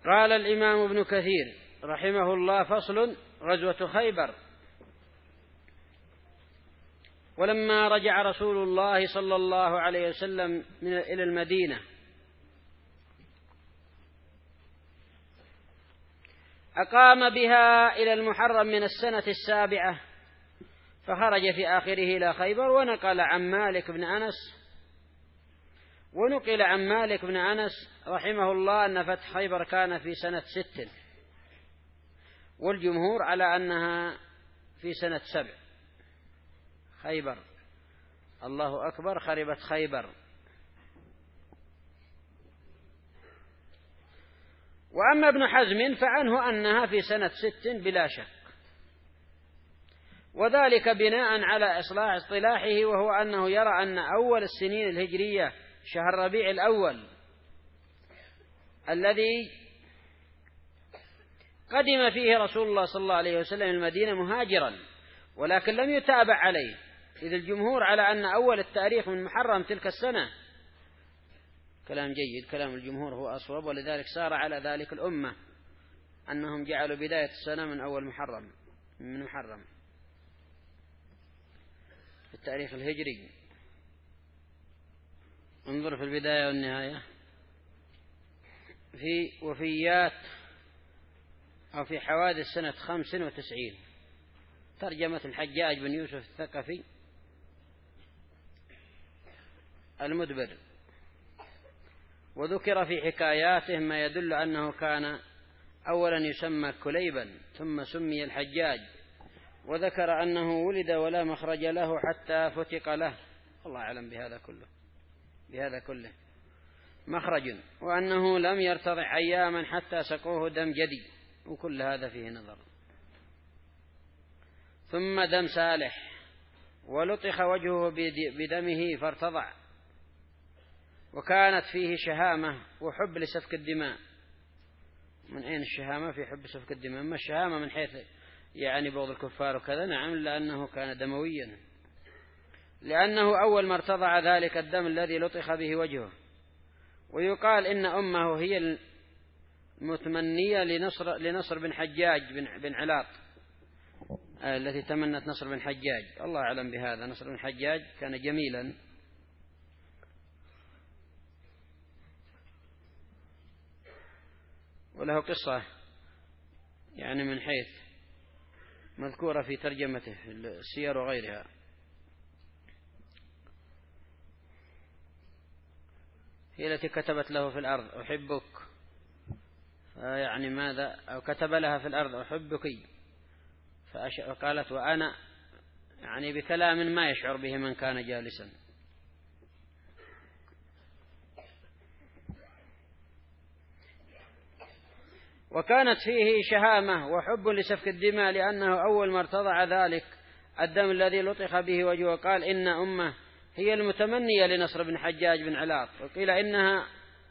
قال الإمام ابن كثير رحمه الله: فصل: غزوة خيبر. ولما رجع رسول الله صلى الله عليه وسلم إلى المدينة أقام بها إلى المحرم من السنة 7، فخرج في آخره إلى خيبر. ونقل عن مالك بن أنس رحمه الله أن فتح خيبر كان في سنة 6، والجمهور على أنها في سنة 7. خيبر، الله أكبر، خربت خيبر. وأما ابن حزم فعنه أنها في سنة 6 بلا شك، وذلك بناء على اصطلاحه، وهو أنه يرى أن أول السنين الهجرية شهر ربيع الأول الذي قدم فيه رسول الله صلى الله عليه وسلم المدينة مهاجرا، ولكن لم يتابع عليه، إذ الجمهور على أن أول التاريخ من محرم تلك السنة. كلام جيد، كلام الجمهور هو أصوب، ولذلك سار على ذلك الأمة أنهم جعلوا بداية السنة من أول محرم، في التاريخ الهجري. انظر في البداية والنهاية في وفيات أو في حوادث سنة 95، ترجمة الحجاج بن يوسف الثقفي المدبر، وذكر في حكاياته ما يدل أنه كان أولا يسمى كليبا ثم سمي الحجاج، وذكر أنه ولد ولا مخرج له حتى فتق له، الله أعلم بهذا كله مخرج، وأنه لم يرتضع أياما حتى سقوه دم جدي، وكل هذا فيه نظر. ثم دم سالح، ولطخ وجهه بدمه فارتضع، وكانت فيه شهامة وحب لسفك الدماء. من أين الشهامة في حب سفك الدماء؟ أما الشهامة من حيث يعني بغض الكفار وكذا، نعم، لأنه كان دمويا، لأنه أول ما ارتضع ذلك الدم الذي لطخ به وجهه. ويقال إن أمه هي المتمنية لنصر بن حجاج بن علاط، التي تمنت نصر بن حجاج، الله أعلم بهذا. نصر بن حجاج كان جميلا، وله قصة يعني من حيث مذكورة في ترجمته في السير وغيرها. هي التي كتبت له في الأرض أحبك، يعني ماذا؟ أو كتب لها في الأرض أحبك، فقالت وأنا، يعني بكلام ما يشعر به من كان جالسا. وكانت فيه شهامة وحب لسفك الدماء، لأنه أول ما ارتضع ذلك الدم الذي لطخ به وجهه قال إن أمه هي المتمنية لنصر بن حجاج بن علاط، وقيل إنها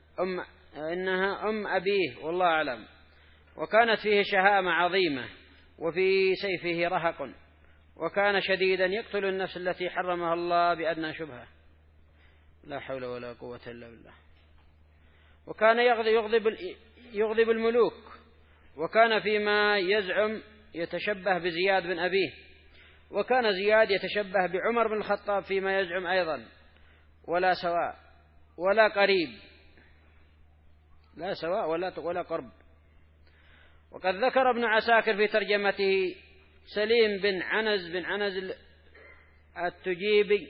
أم أبيه، والله أعلم. وكانت فيه شهامة عظيمة، وفي سيفه رهق، وكان شديدا يقتل النفس التي حرمها الله بأدنى شبهة، لا حول ولا قوة إلا بالله. وكان يغضب الملوك، وكان فيما يزعم يتشبه بزياد بن أبيه، وكان زياد يتشبه بعمر بن الخطاب فيما يزعم أيضا، ولا سواء ولا قريب، لا سواء ولا قرب. وقد ذكر ابن عساكر في ترجمته سليم بن عنز التجيبي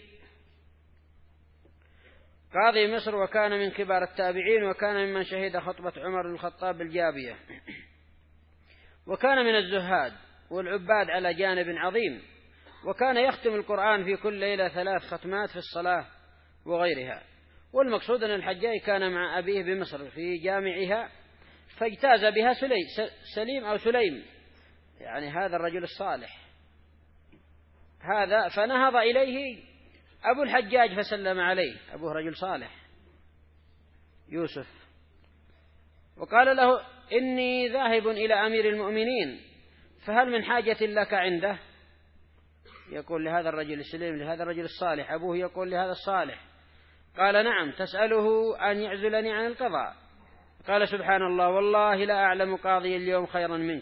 قاضي مصر، وكان من كبار التابعين، وكان ممن شهد خطبة عمر بن الخطاب بالجابية، وكان من الزهاد والعباد على جانب عظيم، وكان يختم القرآن في كل ليلة 3 ختمات في الصلاة وغيرها. والمقصود أن الحجاج كان مع أبيه بمصر في جامعها، فاجتاز بها سليم أو سليم، يعني هذا الرجل الصالح هذا، فنهض إليه أبو الحجاج فسلم عليه، أبوه رجل صالح يوسف، وقال له إني ذاهب إلى أمير المؤمنين، فهل من حاجة لك عنده؟ يقول لهذا الرجل السليم لهذا الرجل الصالح، أبوه يقول لهذا الصالح، قال نعم، تسأله أن يعزلني عن القضاء، قال سبحان الله والله لا أعلم قاضي اليوم خيرا منك.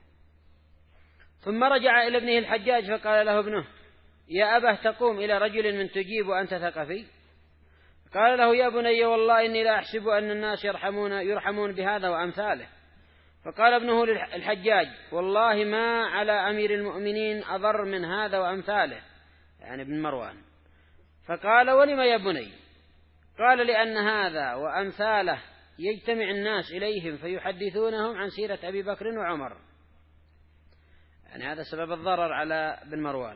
ثم رجع إلى ابنه الحجاج فقال له ابنه يا أبه تقوم إلى رجل من تجيب وأنت ثقفي؟ قال له يا بني والله إني لا أحسب أن الناس يرحمون بهذا وأمثاله. فقال ابنه الحجاج والله ما على أمير المؤمنين أضر من هذا وأمثاله، يعني ابن مروان. فقال ولم يا بني؟ قال لأن هذا وأمثاله يجتمع الناس إليهم فيحدثونهم عن سيرة أبي بكر وعمر، يعني هذا سبب الضرر على ابن مروان.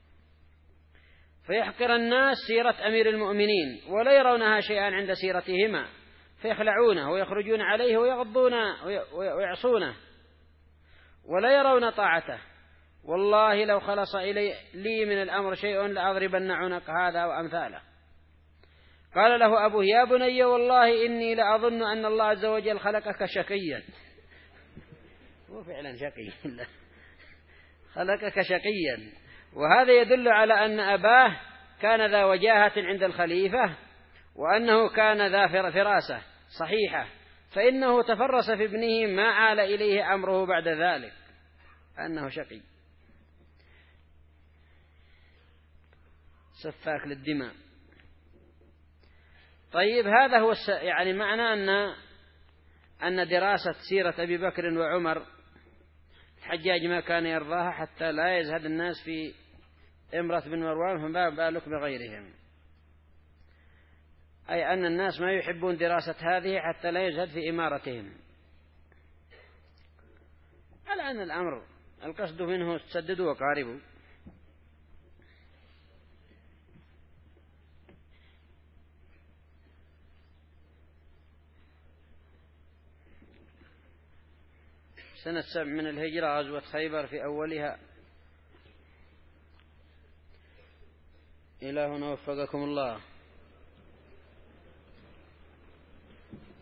فيحقر الناس سيرة أمير المؤمنين ولا يرونها شيئا عند سيرتهما، فيخلعونه ويخرجون عليه ويغضون ويعصونه ولا يرون طاعته. والله لو خلص لي من الأمر شيء لأضربن عنق هذا وأمثاله. قال له أبوه يا بني والله إني لأظن أن الله عز وجل خلقك شقيا. هو فعلا شقي خلقك شقيا. وهذا يدل على أن أباه كان ذا وجاهة عند الخليفة وأنه كان ذا فراسة صحيحة، فإنه تفرس في ابنه ما عال إليه أمره بعد ذلك أنه شقي سفاك للدماء. طيب هذا هو يعني معنى أن دراسة سيرة أبي بكر وعمر الحجاج ما كان يرضاها حتى لا يزهد الناس في امرة بن مروان، فما بالك بغيرهم، أي أن الناس ما يحبون دراسة هذه حتى لا يزهد في إمارتهم. الآن الأمر القصد منه تسددوا وقاربوا. سنة 7 من الهجرة غزوة خيبر في أولها. إلهنا وفقكم الله.